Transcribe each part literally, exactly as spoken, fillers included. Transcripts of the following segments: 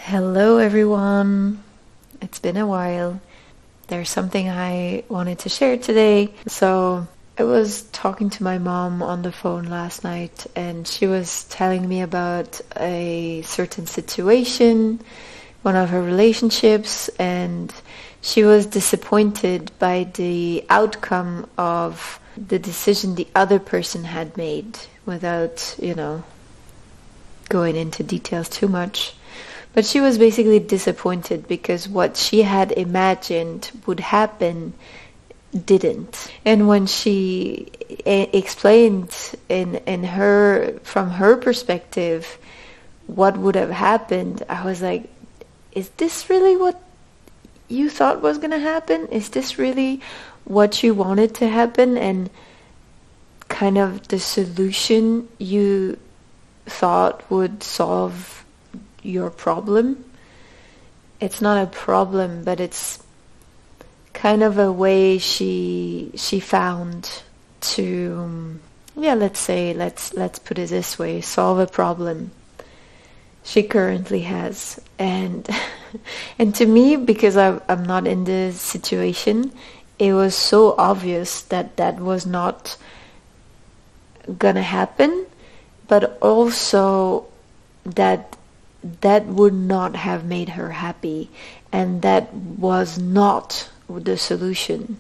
Hello, everyone. It's been a while. There's something I wanted to share today. So, I was talking to my mom on the phone last night, and she was telling me about a certain situation, one of her relationships, and she was disappointed by the outcome of the decision the other person had made without, you know, going into details too much. But she was basically disappointed because what she had imagined would happen didn't. And when she e- explained in in her from her perspective what would have happened, I was like, is this really what you thought was going to happen? Is this really what you wanted to happen, and kind of the solution you thought would solve your problem? It's not a problem, but it's kind of a way she she found to, yeah, let's say, let's let's put it this way, solve a problem she currently has. And and to me, because I, I'm not in the situation, it was so obvious that that was not gonna happen, but also that that would not have made her happy, and that was not the solution.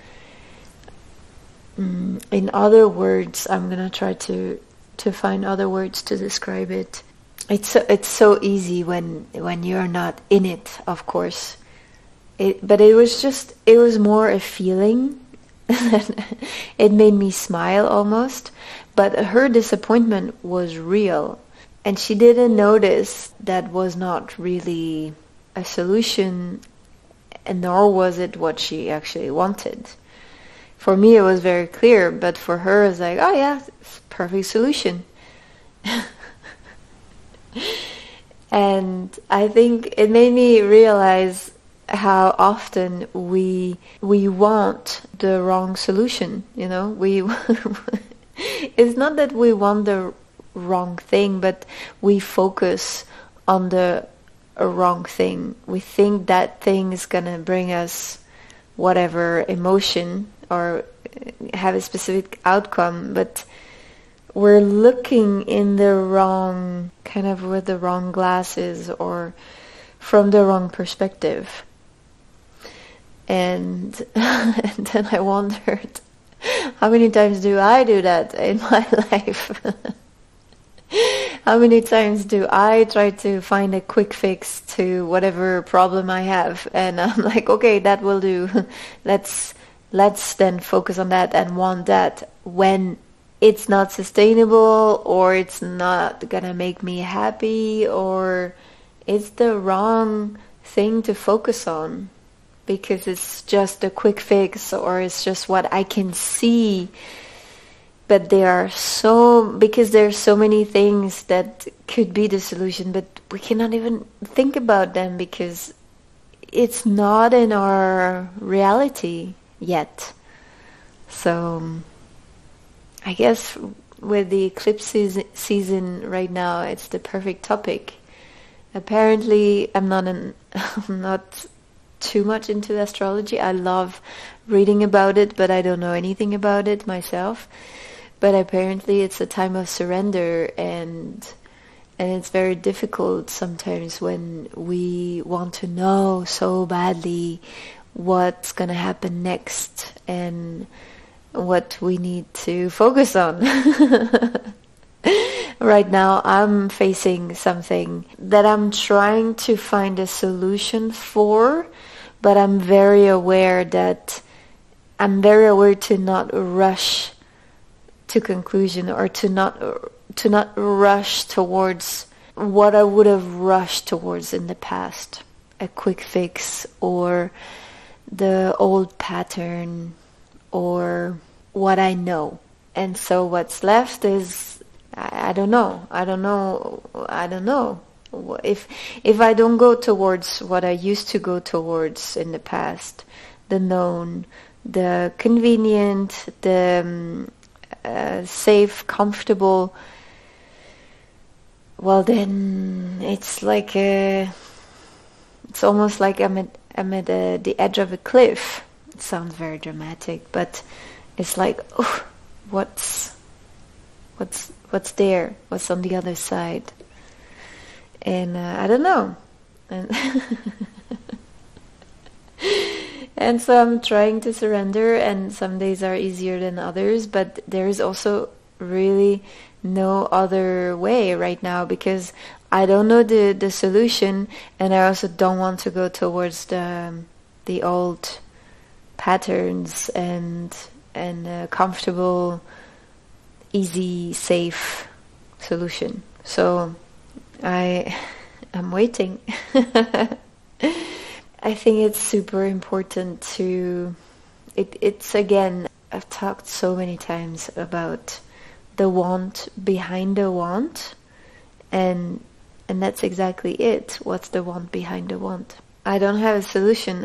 Mm, in other words, I'm gonna try to to find other words to describe it. It's so, it's so easy when when you're not in it, of course. It, but it was just it was more a feeling. It made me smile almost. But her disappointment was real. And she didn't notice that was not really a solution, and nor was it what she actually wanted. For me, it was very clear, but for her, it's like, oh yeah, it's a perfect solution. And I think it made me realize how often we we want the wrong solution. You know, we it's not that we want the wrong thing, but we focus on the uh, wrong thing. We think that thing is gonna bring us whatever emotion or have a specific outcome, but we're looking in the wrong, kind of with the wrong glasses or from the wrong perspective. And, and then I wondered, how many times do I do that in my life? How many times do I try to find a quick fix to whatever problem I have, and I'm like, okay, that will do. Let's let's then focus on that and want that, when it's not sustainable, or it's not gonna make me happy, or it's the wrong thing to focus on because it's just a quick fix, or it's just what I can see. But there are so, because there are so many things that could be the solution, but we cannot even think about them because it's not in our reality yet. So I guess with the eclipse season right now, it's the perfect topic. Apparently, I'm not an, I'm not too much into astrology. I love reading about it, but I don't know anything about it myself. But apparently it's a time of surrender, and and it's very difficult sometimes when we want to know so badly what's going to happen next and what we need to focus on. Right now I'm facing something that I'm trying to find a solution for, but I'm very aware that I'm very aware to not rush to conclusion, or to not to not rush towards what I would have rushed towards in the past, a quick fix or the old pattern or what I know. And so what's left is I, I don't know. I don't know. I don't know. If if I don't go towards what I used to go towards in the past, the known, the convenient, the um, uh, safe, comfortable, well then it's like a it's almost like I'm at, I'm at uh, the edge of a cliff. It sounds very dramatic, but it's like, oh, what's, what's, what's there? What's on the other side? And uh, I don't know. And and so I'm trying to surrender, and some days are easier than others, but there is also really no other way right now, because I don't know the, the solution, and I also don't want to go towards the the old patterns and and a comfortable, easy, safe solution. So I I'm waiting. I think it's super important to it, it's again, I've talked so many times about the want behind the want, and and that's exactly it. What's the want behind the want? I don't have a solution.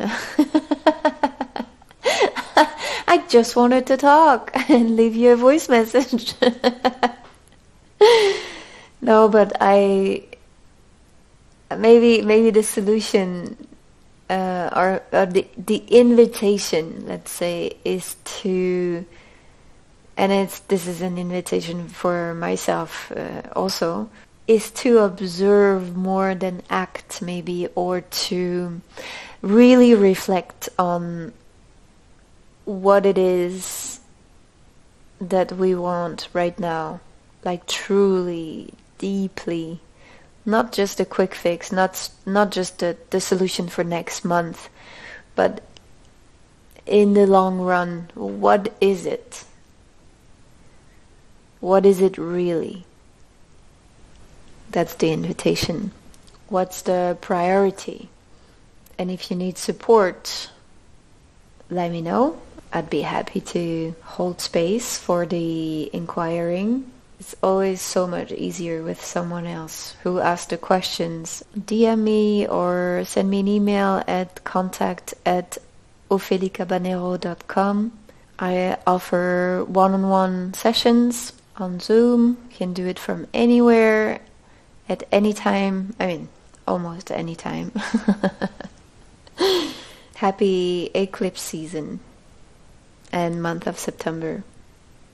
I just wanted to talk and leave you a voice message. No, but I maybe maybe the solution uh, or, or the the invitation, let's say, is to, and it's this is an invitation for myself uh, also, is to observe more than act, maybe, or to really reflect on what it is that we want right now, like truly, deeply, not just a quick fix, not not just the, the solution for next month, but in the long run, what is it? What is it really? That's the invitation. What's the priority? And if you need support, let me know. I'd be happy to hold space for the inquiring. It's always so much easier with someone else who asks the questions. D M me or send me an email at contact at ofelicabanero dot com. I offer one-on-one sessions on Zoom. You can do it from anywhere, at any time. I mean, almost any time. Happy eclipse season and month of September.